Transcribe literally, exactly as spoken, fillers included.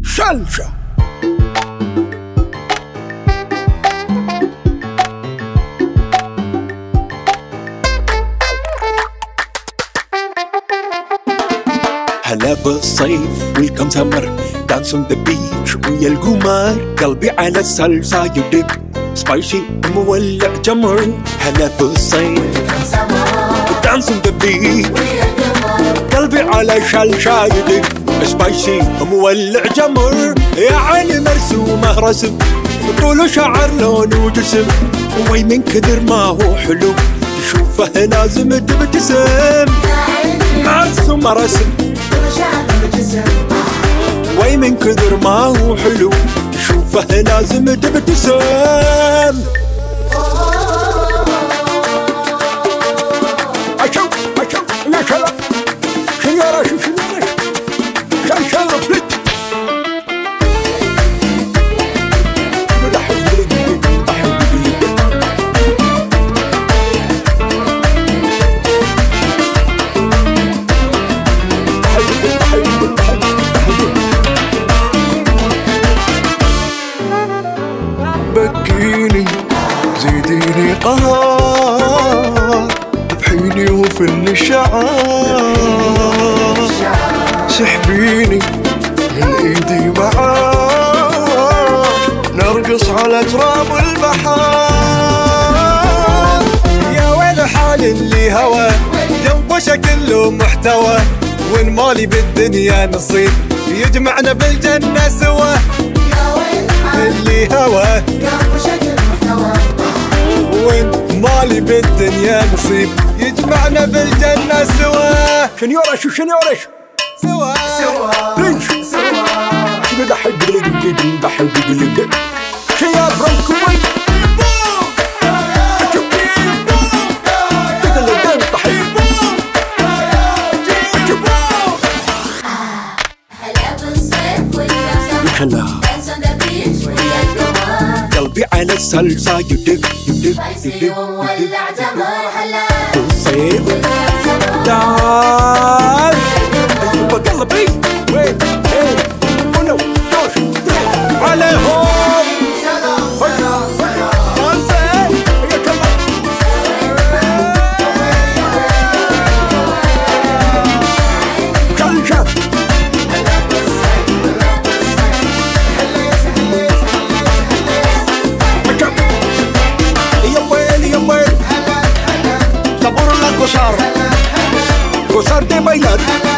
شلشة. هلا بالصيف ويلكم سمر دانس اون ذا بيتش ويا القمر قلبي على السلسة يدق سبايسي مولع جمر. هلا بالصيف دانس اون ذا بيتش قلبي على شلشة يدق سبايسي مولع جمر. يا عيني مرسومه رسم طول شعر لون وجسم وي من كثر ما هو حلو تشوفه لازم تبتسم. مرسومه رسم وي من كثر ما هو حلو تشوفه لازم تبتسم. أشوف أشوف لا شلا شيارة شوف شيارة شان شان فلت أحب قلبي أحب قلبي بكيني زيديني قهار ذبحيني وفل الشعار سحبيني للإيدي معاك نرقص على تراب البحر. يا ويل حال اللي هوى ينبش كله محتوى وين مالي بالدنيا نصيب يجمعنا بالجنة سوا. اللي هوى وين مالي بالدنيا نصيب يجمعنا بالجنة سوا. شنيورة شو شنيورة سوا سوا ليش سوا شنو بحب قلبي بحب قلبي خيار فرانكو وين قلبي على السلسة يدق يدق يدق ومولع جمر. هلا بالصيف تعال أيوة قلبي وين وين ولو دوش عليهم قصار قصار دي بيلات